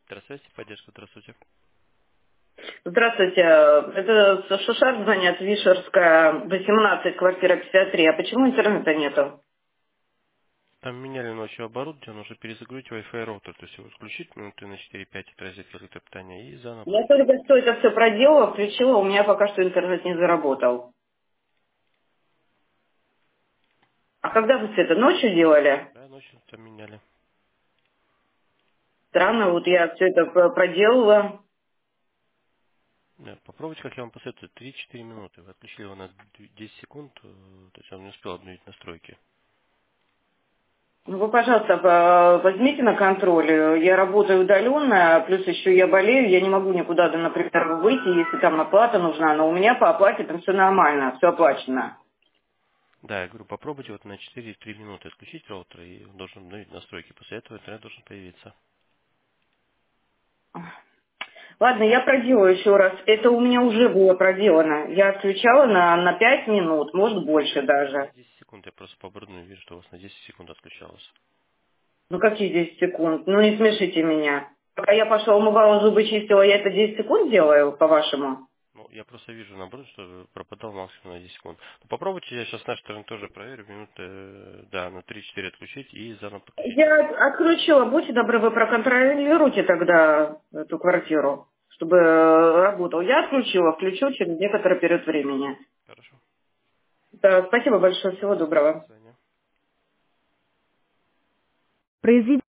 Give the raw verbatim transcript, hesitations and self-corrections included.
Здравствуйте, поддержка, здравствуйте. Здравствуйте, это Шушар звонит, Вишерская, восемнадцать, квартира пятьдесят три. А почему интернета нету? Там меняли ночью оборудование, нужно перезагрузить Wi-Fi роутер, то есть его включить минуты на четыре-пять от розетки электропитания и заново Я подключить. только что это все проделала, включила, у меня пока что интернет не заработал. А когда вы все это ночью делали? Да, ночью там меняли. Странно, вот я все это про- проделала. Да, попробуйте, как я вам посоветую, три-четыре минуты. Вы отключили его на десять секунд, э, то есть он не успел обновить настройки. Ну, вы, пожалуйста, по- возьмите на контроль. Я работаю удаленно, плюс еще я болею, я не могу никуда, да, например, выйти, если там оплата нужна. Но у меня по оплате там все нормально, все оплачено. Да, я говорю, попробуйте вот на четыре-три минуты отключить роутер, и он должен обновить настройки. После этого интернет должен появиться. Ладно, я проделаю еще раз. Это у меня уже было проделано. Я отключала на, на пять минут, может больше На даже. десять секунд я просто по оборудованию вижу, что у вас на десять секунд отключалось. Ну какие десять секунд? Ну не смешите меня. Пока я пошла умывала зубы, чистила, я это десять секунд делаю, по-вашему? Ну, я просто вижу наоборот, что пропадал максимум на десять секунд. Ну, попробуйте, я сейчас с нашей стороны тоже проверю, минуты, э, да, на три-четыре отключить и заново подключить Я роутер. от- отключила. Будьте добры, вы проконтролируйте тогда эту квартиру, чтобы э, работал. Я отключила, включу через некоторый период времени. Хорошо. Да, спасибо большое, всего Пожалуйста, до доброго. свидания. Произведите